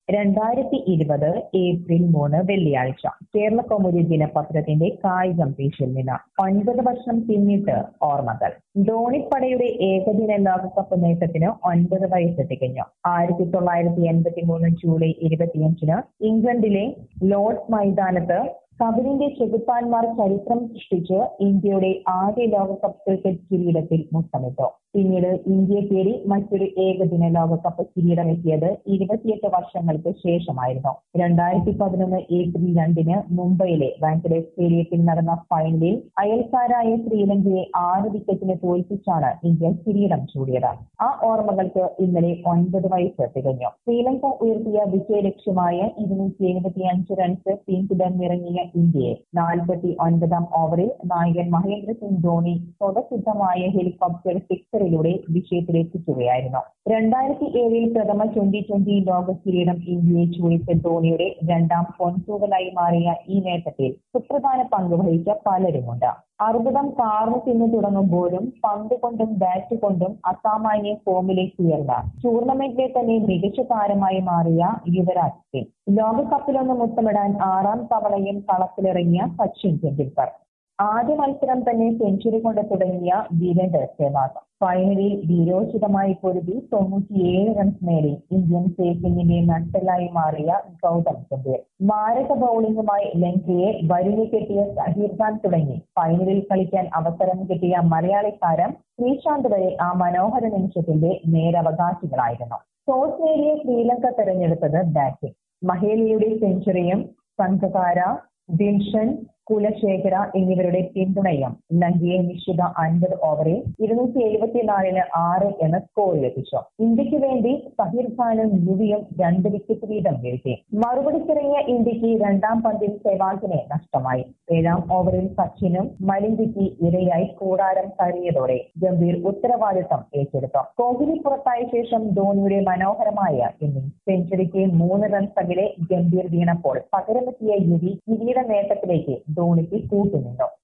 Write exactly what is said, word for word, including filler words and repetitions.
രണ്ടായിരത്തി ഇരുപത് ഏപ്രിൽ മൂന്ന് വെള്ളിയാഴ്ച കേരളകൗമുദി ദിനപത്രത്തിന്റെ കായികം പേജിൽ നിന്ന് ഒൻപത് വർഷം പിന്നിട്ട് ഓർമ്മകൾ. ധോണിപ്പടയുടെ ഏകദിന ലോകകപ്പ് നേട്ടത്തിന് ഒൻപത് വയസ്സ് തികഞ്ഞു. ആയിരത്തി തൊള്ളായിരത്തി എൺപത്തി മൂന്ന് ജൂലൈ ഇരുപത്തിയഞ്ചിന് ഇംഗ്ലണ്ടിലെ ലോർഡ്സ് മൈതാനത്ത് കപിലിന്റെ ചെകുത്താന്മാർ ചരിത്രം സൃഷ്ടിച്ച് ഇന്ത്യയുടെ ആദ്യ ലോകകപ്പ് ക്രിക്കറ്റ് കിരീടത്തിൽ മുത്തമിട്ടു. പിന്നീട് ഇന്ത്യയെ തേടി മറ്റൊരു ഏകദിന ലോകകപ്പ് കിരീടമെത്തിയത് ഇരുപത്തിയെട്ട് വർഷങ്ങൾക്ക് ശേഷമായിരുന്നു. രണ്ടായിരത്തി പതിനൊന്ന് ഏപ്രിൽ രണ്ടിന് മുംബൈയിലെ വാങ്കഡെ സ്റ്റേഡിയത്തിൽ നടന്ന ഫൈനലിൽ അയൽക്കാരായ ശ്രീലങ്കയെ ആറ് വിക്കറ്റിന് തോൽപ്പിച്ചാണ് ഇന്ത്യ കിരീടം ചൂടിയത്. ആ ഓർമ്മകൾക്ക് ഇന്നലെ ഒൻപത് വയസ്സ് തികഞ്ഞു. ശ്രീലങ്ക ഉയർത്തിയ വിജയലക്ഷ്യമായ ഇരുന്നൂറ്റി എഴുപത്തി അഞ്ച് റൺസ് പിന്തുടർന്നിറങ്ങിയ ഇന്ത്യയെ നാൽപ്പത്തി ഒൻപതാം ഓവറിൽ നായകൻ മഹേന്ദ്ര സിംഗ് ധോണി സ്വതസിദ്ധമായ ഹെലികോപ്റ്റർ സിക്സറിലൂടെ വിജയത്തിലെത്തിക്കുകയായിരുന്നു. രണ്ടായിരത്തി ഏഴിൽ പ്രഥമ ട്വന്റി ട്വന്റി ലോക കിരീടം ഇന്ത്യയെ ചൂടിച്ച ധോണിയുടെ രണ്ടാം പൊൻതൂവലായി മാറിയ ഈ നേട്ടത്തിൽ സുപ്രധാന പങ്ക് വഹിച്ച പലരുമുണ്ട്. അർബുദം കാർന്നു തിന്നു തുടങ്ങുമ്പോഴും പന്ത് കൊണ്ടും ബാറ്റ് കൊണ്ടും അസാമാന്യ ഫോമിലേക്ക് ഉയർന്ന ടൂർണമെന്റിലെ തന്നെ മികച്ച താരമായി മാറിയ യുവരാജ് സിംഗ്, ലോകകപ്പിലൊന്ന് മുത്തമിടാൻ ആറാം തവണയും കളത്തിലിറങ്ങിയ സച്ചിൻ ടെണ്ടുൽക്കർ, ആദ്യ മത്സരം തന്നെ സെഞ്ചുറി കൊണ്ട് തുടങ്ങിയ വീരേന്ദർ സെവാഗ്, ഫൈനലിൽ വീരോചിതമായി പൊരുതി തൊണ്ണൂറ്റിയേഴ് റൺസ് നേടി ഇന്ത്യൻ സേഫിംഗിന്റെ നട്ടെല്ലായി മാറിയ ഗൗതം ഗംഭീർ, മാരക ബൌളിംഗുമായി ലങ്കയെ വരിഞ്ഞു കെട്ടിയ സഹീർ ഖാൻ തുടങ്ങി ഫൈനലിൽ കളിക്കാൻ അവസരം കിട്ടിയ മലയാളി താരം ശ്രീശാന്ത് വരെ ആ മനോഹര നിമിഷത്തിന്റെ നേരവകാശികളായിരുന്നു. ടോസ് നേടിയ ശ്രീലങ്ക തെരഞ്ഞെടുത്തത് ബാറ്റിംഗ്. മഹേലിയുടെ സെഞ്ചുറിയും സംഘകാര, ദിൽഷൻ, കുലശേഖര എന്നിവരുടെ പിന്തുണയും ലങ്കയെ നിശ്ചിത അൻപത് ഓവറിൽ ഇരുന്നൂറ്റി എഴുപത്തിനാലിന് ആറ് എന്ന സ്കോറിലെത്തിച്ചു. ഇന്ത്യക്ക് വേണ്ടി സഹീർ ഖാനും യുവിയും രണ്ട് വിക്കറ്റ് വീതം വീഴ്ത്തി. മറുപടിക്കിറങ്ങിയ ഇന്ത്യക്ക് രണ്ടാം പന്തിൽ സെവാഗിനെ നഷ്ടമായി. ഏഴാം ഓവറിൽ സച്ചിനും മലിംഗയ്ക്ക് ഇരയായി കൂടാരം കയറിയതോടെ ഗംഭീർ ഉത്തരവാദിത്തം ഏറ്റെടുത്തു. കോഹ്ലി പുറത്തായ ശേഷം ധോണിയുടെ മനോഹരമായ ഇന്നിംഗ്സ്. സെഞ്ചുറിക്ക് മൂന്ന് റൺസ് അകലെ ഗംഭീർ വീണപ്പോൾ പകരമെത്തിയ യുവി കിരീട നേട്ടത്തിലേക്ക് ധോണിക്ക് കൂട്ടുനിന്നു.